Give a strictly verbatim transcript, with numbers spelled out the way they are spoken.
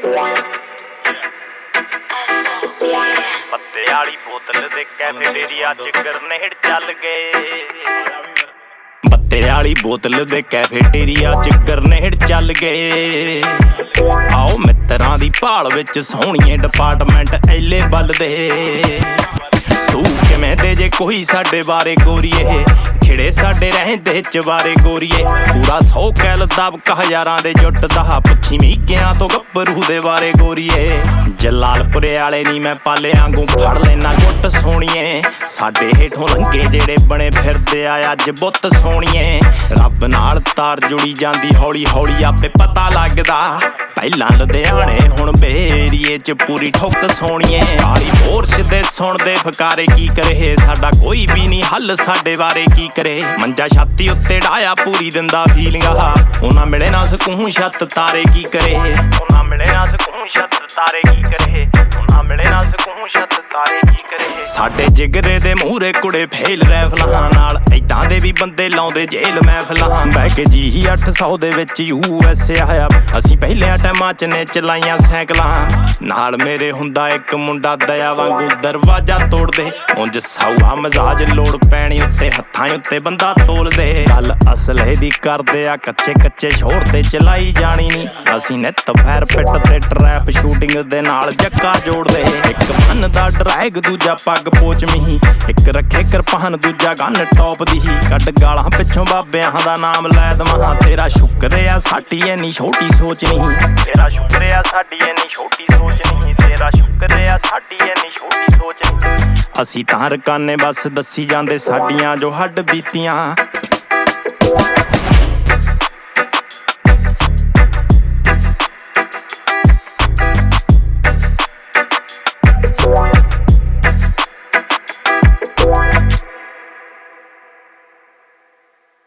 पत्ते वाली बोतल दे कैफेटेरिया च ग्रेनेड चल गए। पत्ते वाली बोतल दे कैफेटेरिया च ग्रेनेड चल गए। आओ मित्रां दी भाल विच सोहणीए डिपार्टमेंट एले बलदे। सू किवें दे जे कोई साडे बारे गोरीए, खिड़े साडे रहंदे चवारे गोरीए। पूरा सौ कैल दबका हज़ारां दे जुटदा, पुछी मीकियां तो गब्बरू दे बारे गोरीए। जलालपुरे आले नी मैं पाले आंगू फड़ लेना गुट सोहणीए। साडे हेठों लंघे जेड़े बने फिरदे आ अज बुत सोहणीए। रब नाल तार जुड़ी जांदी हौली हौली आपे पता लगदा। पहलां लुधियाणे हुण बेरीए च पूरी ठुक सोहणीए। आली बोरश दे सुणदे फकारे की करे, साडा कोई भी नहीं हल साडे बारे की करे। मंजा छाती उत्ते डाया पूरी दिंदा फीलिंगा, उन्हां मिले ना सकून छत तारे की करे। उन्हां मिले ना सकून छत तारे की करे। उन्हां मिले ना सकून छत तारे की करे। साडे जिगरे दे मूहरे कुड़े फेल रैफलां नाल, ऐदां दे भी बंदे लाउंदे जेल महफलां। बह के जी अठ सौ दे विच यू एस ए आया, असीं पहलियां टाइमां च ने चलाइयां सैकलां। नाल मेरे हुंदा एक मुंडा दया वांगू दरवाजा तोड़ दे। उंज साउआ मजाज लोड़ पैणी उत्ते हत्थां उत्ते बंदा तोल दे। गल असले दी करदे आ कच्चे कच्चे शोर ते चलाई जानी नी। असीं नित फैर पिट ते ट्रैप शूटिंग दे नाल जक्का जोड़ दे। एक फन दा ड्रैग दूजा पग पोच मिही, एक रखे किरपान दूजा गन टॉप दी ही। कट गालां पिछों बाबियां दा नाम लै दवां, तेरा शुक्र आ साडी इन्नी छोटी सोच नहीं। तेरा शुक्र आ साडी इन्नी छोटी सोच नहीं। तेरा शुक्र आ साडी इन्नी छोटी सोच नहीं। असीं तां रकाने बस दसी जांदे साडियां जो हड्ड बीतियां।